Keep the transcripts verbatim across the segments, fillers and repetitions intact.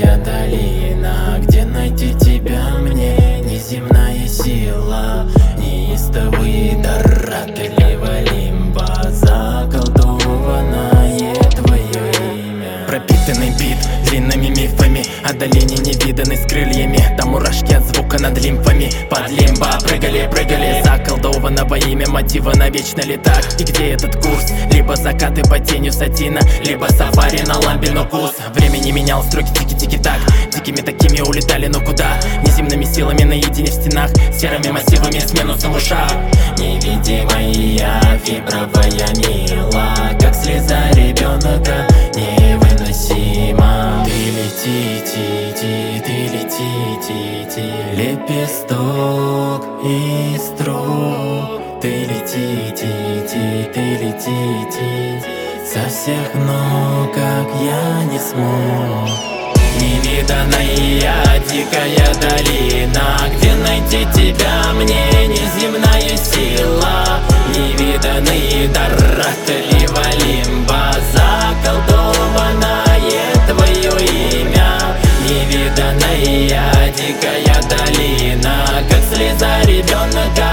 Дикая долина, где найти тебя мне? Неземная сила, неистовый дар от лева лимба, заколдованное твое имя. Пропитанный бит длинными мифами о долине невиданной с крыльями. Там мурашки от звука над лимфами. Под лимба прыгали, прыгали, заколдованного имя мотива навечно летах. И где этот курс? Либо закаты под тенью сатина, либо сафари на ламбе, но курс. Время не менял, строки тики-тики-так. Дикими такими улетали, но куда? Неземными силами наедине в стенах, серыми массивами с минусом в ушах. Невидимая фибровая мила, как слеза ребенка, невыносима. Ты лети, ти, ти, ты лети, ти, ти, лепесток и строк. Ты лети, ти, ти, ты лети, ти, со всех ног, как я не смог. Невиданная дикая долина, где найти тебя мне? Неземная сила, невиданный дар от лева лимба, заколдованное твое имя. Невиданная дикая долина, как слеза ребенка,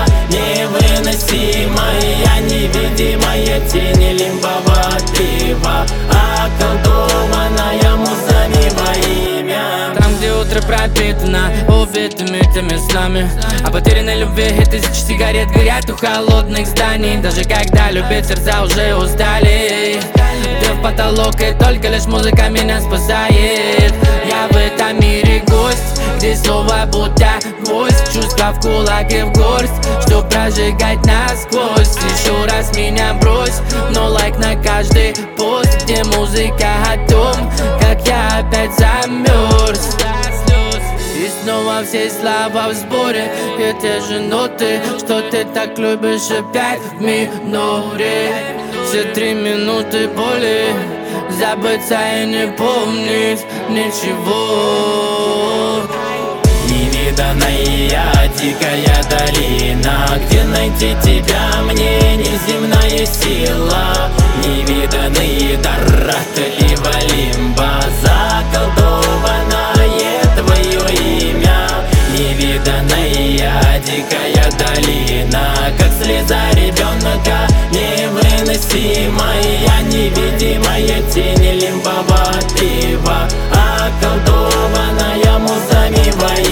невыносимая, невидимая тень лимбового отлива, околдованная музами во имя. Там, где утро пропитано убитыми теми снами, о потерянной любви и тысячи сигарет горят у холодных зданий. Даже когда любить сердца уже устали, ты в потолок, и только лишь музыка меня спасает. Я в этом мире гость, где слово будто гвоздь, чувства в кулак и в горсть, чтоб прожигать насквозь. Еще раз меня брось, но лайк на каждый пост, где музыка о том, как я опять замерз. И снова все слова в сборе, и те же ноты, что ты так любишь опять в миноре. Все три минуты боли, забыться и не помнить ничего. Невиданная дикая долина, где найти тебя мне? Неземная сила, невиданный дар от лева лимба, заколдованное твое имя. Невиданная дикая долина, как слеза ребенка, невыносимая, невидимая тень лимбового отлива, околдованная музами во